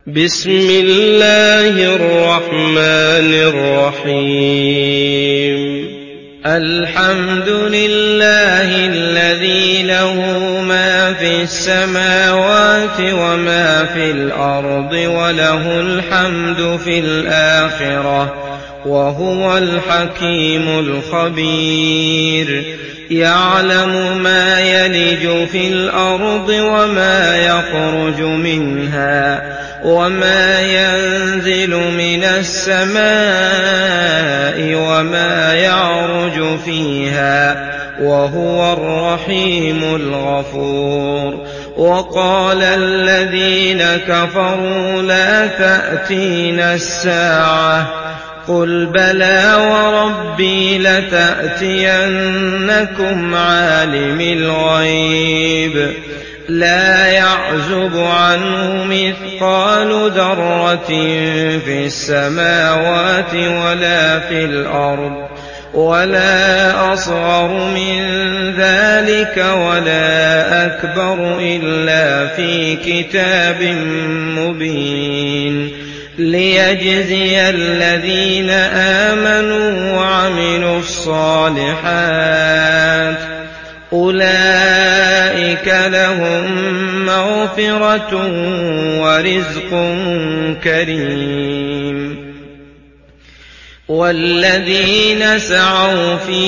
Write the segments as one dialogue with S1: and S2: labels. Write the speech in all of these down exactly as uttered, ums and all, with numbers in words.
S1: بسم الله الرحمن الرحيم الحمد لله الذي له ما في السماوات وما في الأرض وله الحمد في الآخرة وهو الحكيم الخبير يعلم ما يلج في الأرض وما يخرج منها وما ينزل من السماء وما يعرج فيها وهو الرحيم الغفور وقال الذين كفروا لا تأتينا الساعة قل بلى وربي لتأتينكم عالم الغيب لا يعزب عنه مثقال ذرة في السماوات ولا في الأرض ولا أصغر من ذلك ولا أكبر إلا في كتاب مبين ليجزي الذين آمنوا وعملوا الصالحات أولئك لهم مغفرة ورزق كريم والذين سعوا في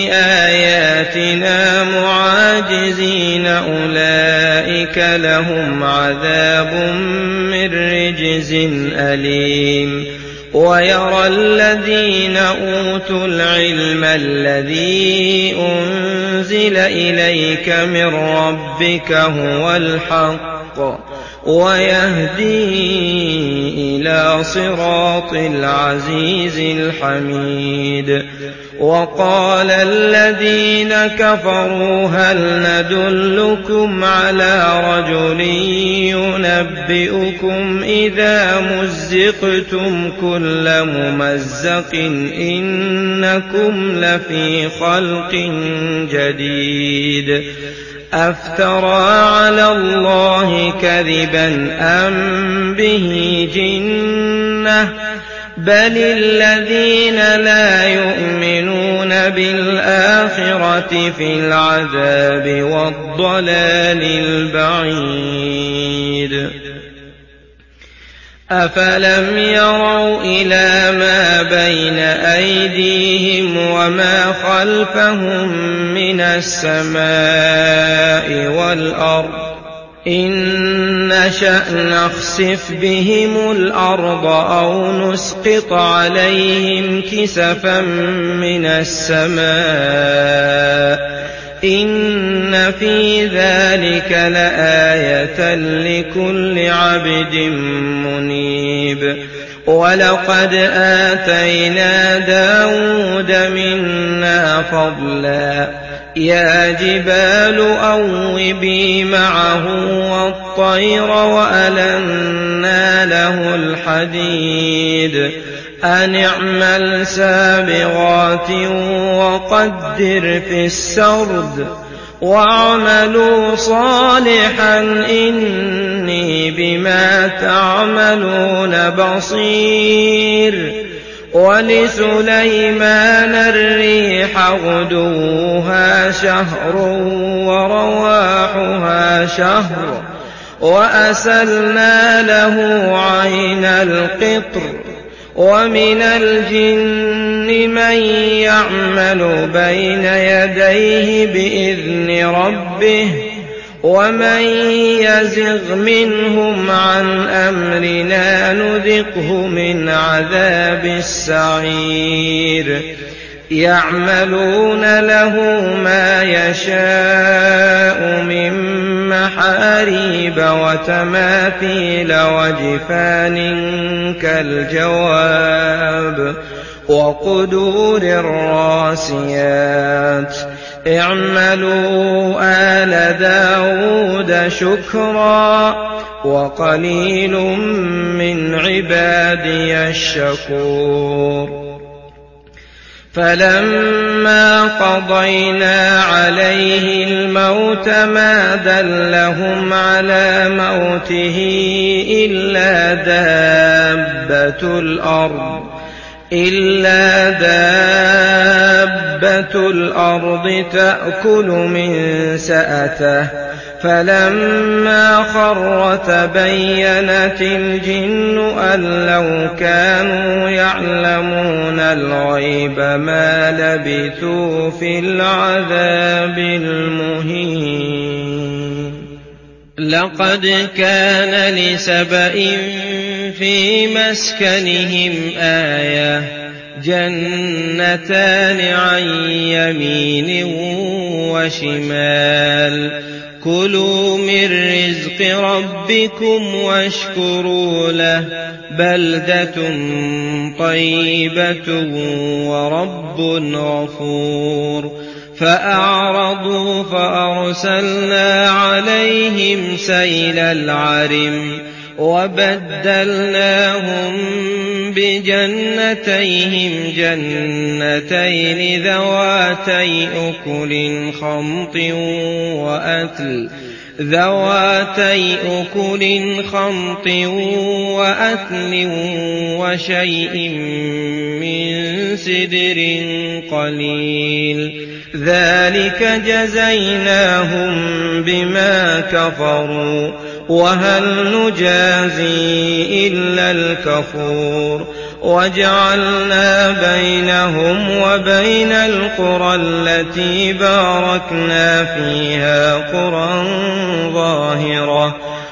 S1: آياتنا معاجزين أولئك لهم عذاب من رجز أليم ويرى الذين أوتوا العلم الذي أنزل إليك من ربك هو الحق ويهدي إلى صراط العزيز الحميد وقال الذين كفروا هل ندلكم على رجل ينبئكم إذا مزقتم كل ممزق إنكم لفي خلق جديد أفترى على الله كذبا أم به جنة بل الذين لا يؤمنون بالآخرة في العذاب والضلال البعيد أفلم يروا إلى ما بين أيديهم وما خلفهم من السماء والأرض إن نشأ نخسف بهم الأرض أو نسقط عليهم كسفا من السماء إن في ذلك لآية لكل عبد منيب ولقد آتينا داود منا فضلا يا جبال أوبي معه والطير وألنا له الحديد أن اعمل سابغات وقدر في السرد واعملوا صالحا إني بما تعملون بصير ولسليمان الريح غدوها شهر ورواحها شهر وأسلنا له عين القطر ومن الجن من يعمل بين يديه بإذن ربه ومن يزغ منهم عن أمرنا نذقه من عذاب السعير يعملون له ما يشاء من محاريب وتماثيل وجفان كالجواب وقدور الراسيات اعملوا آل داود شكرا وقليل من عبادي الشكور فلما قضينا عليه الموت ما دلهم على موته إلا دابة الأرض إلا دابة الأرض تأكل من سأته فلما خر تبينت الجن أن لو كانوا يعلمون الغيب ما لبثوا في العذاب المهين. لقد كان لسبإ في مسكنهم آية جنتان عن يمين وشمال كلوا من رزق ربكم واشكروا له بلدة طيبة ورب غفور. فأعرضوا فأرسلنا عليهم سيل العرم وبدلناهم بجنتيهم جنتين ذواتي أكل خمط وأثل ذواتي أكل خمط وأثل وشيء من سدر قليل ذلك جزيناهم بما كفروا وهل نجازي إلا الكفور. وجعلنا بينهم وبين القرى التي باركنا فيها قرى ظاهرة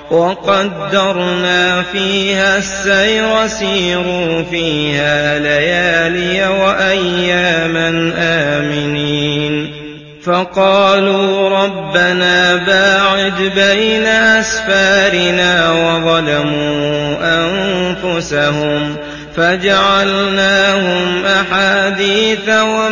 S1: وقدرنا فيها السير سيروا فيها ليالي وأياما آمنين. فقالوا ربنا باعد بين أسفارنا وظلموا أنفسهم فجعلناهم أحاديث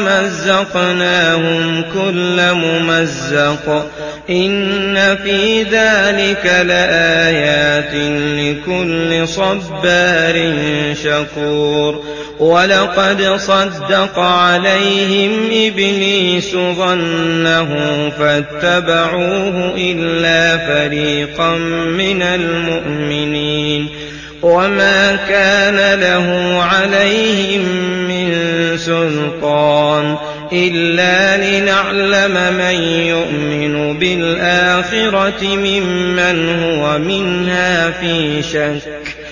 S1: ومزقناهم كل ممزق إن في ذلك لآيات لكل صبار شكور. ولقد صدق عليهم إبليس ظنه فاتبعوه إلا فريقا من المؤمنين وما كان له عليهم من سلطان إلا لنعلم من يؤمن بالآخرة ممن هو منها في شك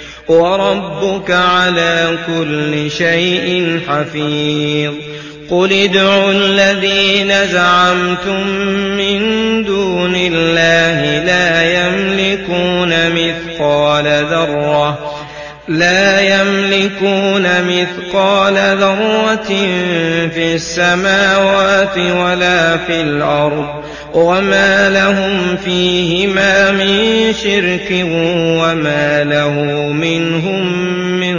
S1: وربك على كل شيء حفيظ. قل ادعوا الذين زعمتم من دون الله لا يملكون مثقال ذرة لا يملكون مثقال ذرة في السماوات ولا في الأرض وما لهم فيهما من شرك وما له منهم من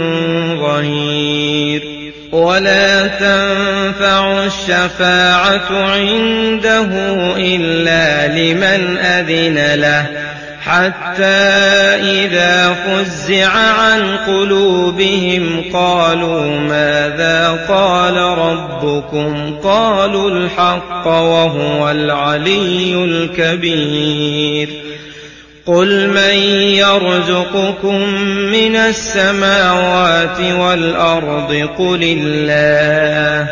S1: ظهير. ولا تنفع الشفاعة عنده إلا لمن أذن له حتى إذا فزع عن قلوبهم قالوا ماذا قال ربكم قالوا الحق وهو العلي الكبير. قل من يرزقكم من السماوات والأرض قل الله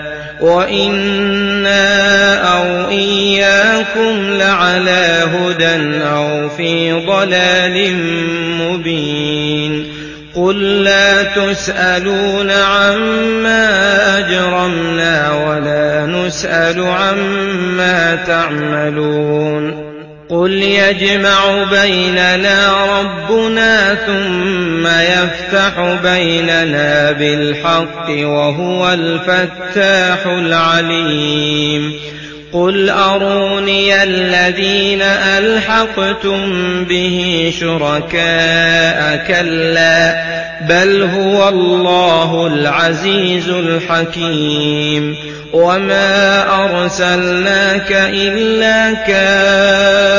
S1: وإنا أو إياكم لعلى هدى أو في ضلال مبين. قل لا تسألون عما أجرمنا ولا نسأل عما تعملون. قل يجمع بيننا ربنا ثم يفتح بيننا بالحق وهو الفتاح العليم. قل أروني الذين ألحقتم به شركاء كلا بل هو الله العزيز الحكيم. وما أرسلناك إلا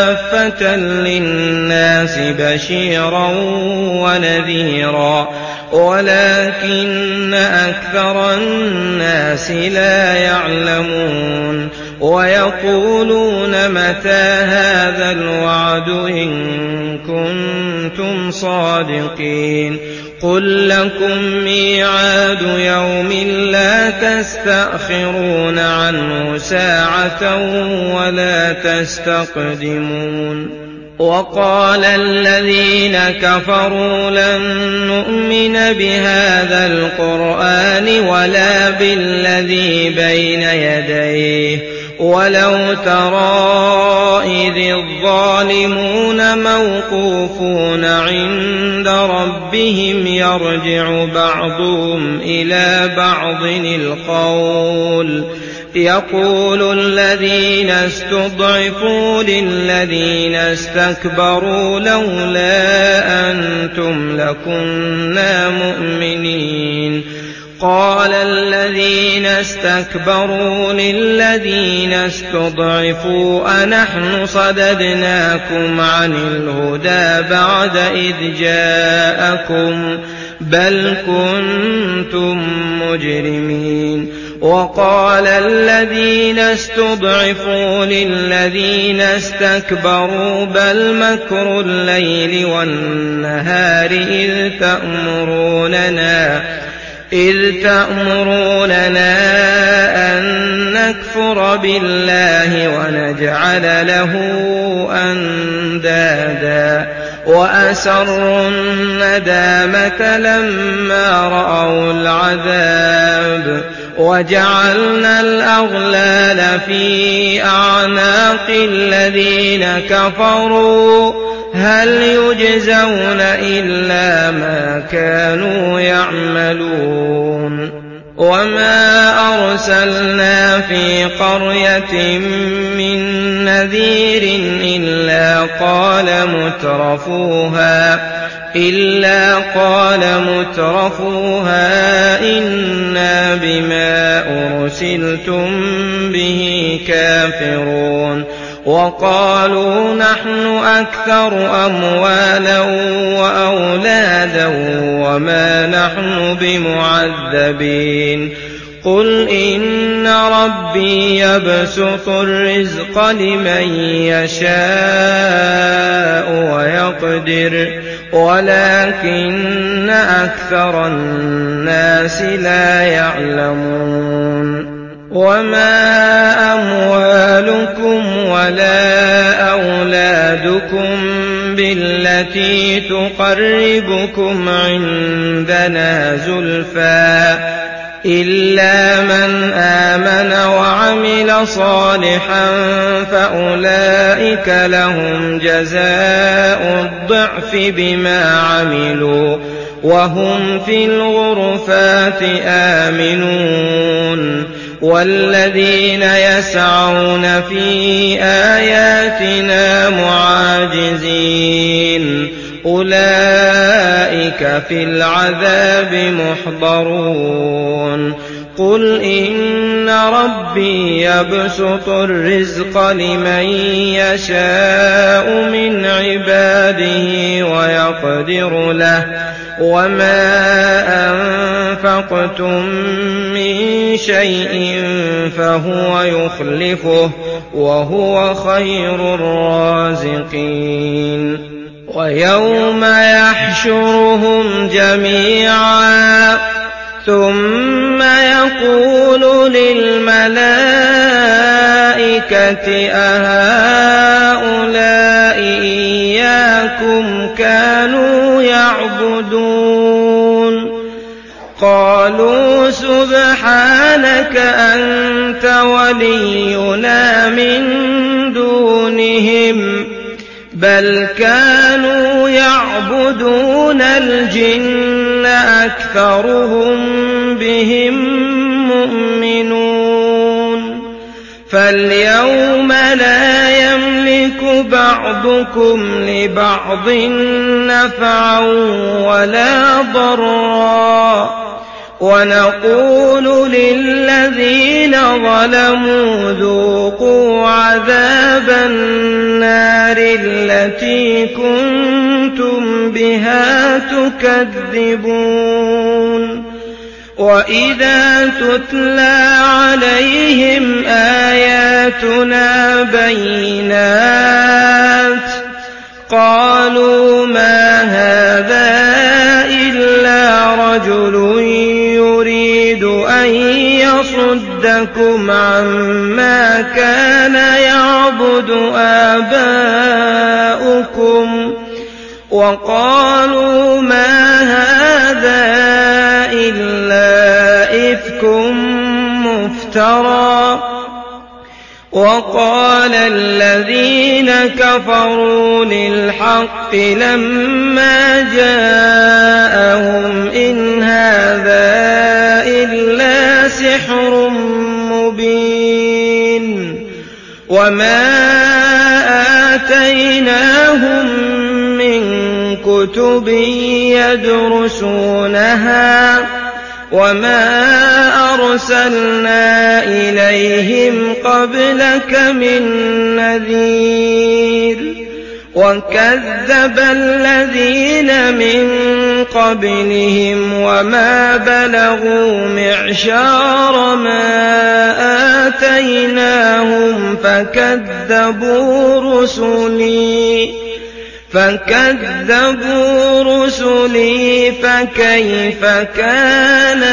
S1: كافة للناس بشيرا ونذيرا ولكن أكثر الناس لا يعلمون ويقولون متى هذا الوعد إن كنتم صادقين قل لكم ميعاد يوم لا تستأخرون عنه ساعة ولا تستقدمون وقال الذين كفروا لن نؤمن بهذا القرآن ولا بالذي بين يديه ولو ترى إذ الظالمون موقوفون عند ربهم يرجع بعضهم إلى بعض القول يقول الذين استضعفوا للذين استكبروا لولا أنتم لكنا مؤمنين قال الذين استكبروا للذين استضعفوا أنحن صددناكم عن الهدى بعد إذ جاءكم بل كنتم مجرمين وقال الذين استضعفوا للذين استكبروا بل مكر الليل والنهار إذ تأمروننا إذ تأمروننا أن نكفر بالله ونجعل له أندادا وأسروا الندامة لما رأوا العذاب وجعلنا الأغلال في أعناق الذين كفروا هل يجزون إلا ما كانوا يعملون وما أرسلنا في قرية من نذير إلا قال مترفوها إلا قال مترفوها إنا بما أرسلتم به كافرون وقالوا نحن أكثر أموالا وأولادا وما نحن بمعذبين قل إن ربي يبسط الرزق لمن يشاء ويقدر ولكن أكثر الناس لا يعلمون وما أموالكم ولا أولادكم بالتي تقربكم عندنا زلفى إلا من آمن وعمل صالحا فأولئك لهم جزاء الضعف بما عملوا وهم في الغرفات آمنون والذين يسعون في آياتنا معاجزين أولئك في العذاب محضرون قل إن ربي يبسط الرزق لمن يشاء من عباده ويقدر له وما أنفقتم من شيء فهو يخلفه وهو خير الرازقين ويوم يحشرهم جميعا ثم يقول للملائكة أهؤلاء إياكم كانوا يعبدون قالوا سبحانك أنت ولينا من دونهم بل كانوا يعبدون الجن أكثرهم بهم مؤمنون فاليوم لا يملك بعضكم لبعض نفعا ولا ضرا ونقول للذين ظلموا ذوقوا عذاب النار التي كنتم بها تكذبون وإذا تتلى عليهم آياتنا بينات قالوا ما هذا إلا رجل يريد أن يصدكم عما كان يعبد آباؤكم وقالوا ما هذا إلا إفك مفترى وقال الذين كفروا للحق لما جاءهم إن هذا إلا سحر مبين وما آتيناهم من كتب يدرسونها وما أرسلنا إليهم قبلك من نذير وكذب الذين من قبلهم وما بلغوا معشار ما آتيناهم فكذبوا رسلي فكذبوا رسلي فكيف كان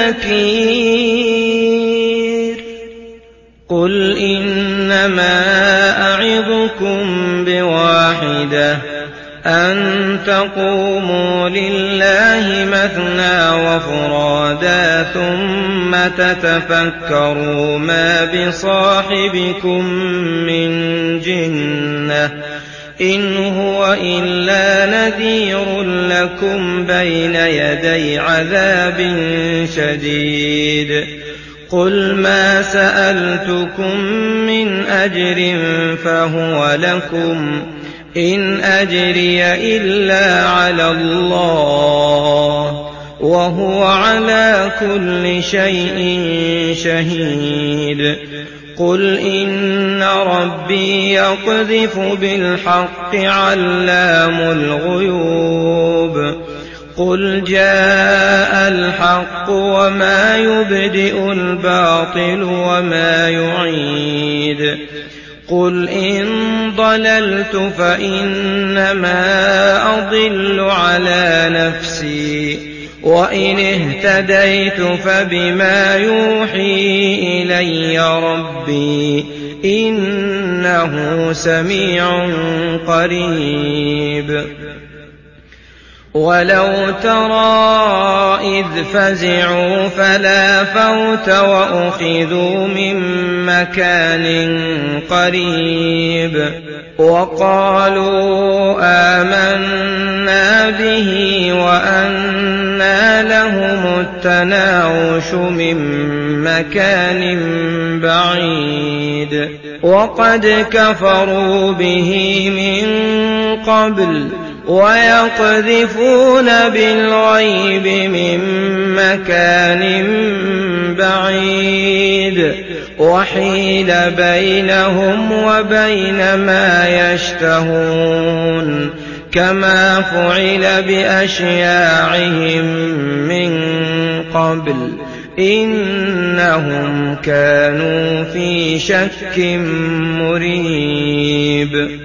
S1: نكير قل إنما أعظكم بواحدة أن تقوموا لله مثنى وفرادا ثم تتفكروا ما بصاحبكم من جنة إن هو إلا نذير لكم بين يدي عذاب شديد قل ما سألتكم من أجر فهو لكم إن أجري إلا على الله وهو على كل شيء شهيد قل إن ربي يقذف بالحق علام الغيوب قل جاء الحق وما يبدئ الباطل وما يعيد قل إن ضللت فإنما أضل على نفسي وإن اهتديت فبما يوحي إلي ربي إنه سميع قريب ولو ترى إذ فزعوا فلا فوت وأخذوا من مكان قريب وقالوا آمنا به وأنى لهم التناوش من مكان بعيد وقد كفروا به من قبل ويقذفون بالغيب من مكان بعيد وحيل بينهم وبين ما يشتهون كما فعل بأشياعهم من قبل إنهم كانوا في شك مريب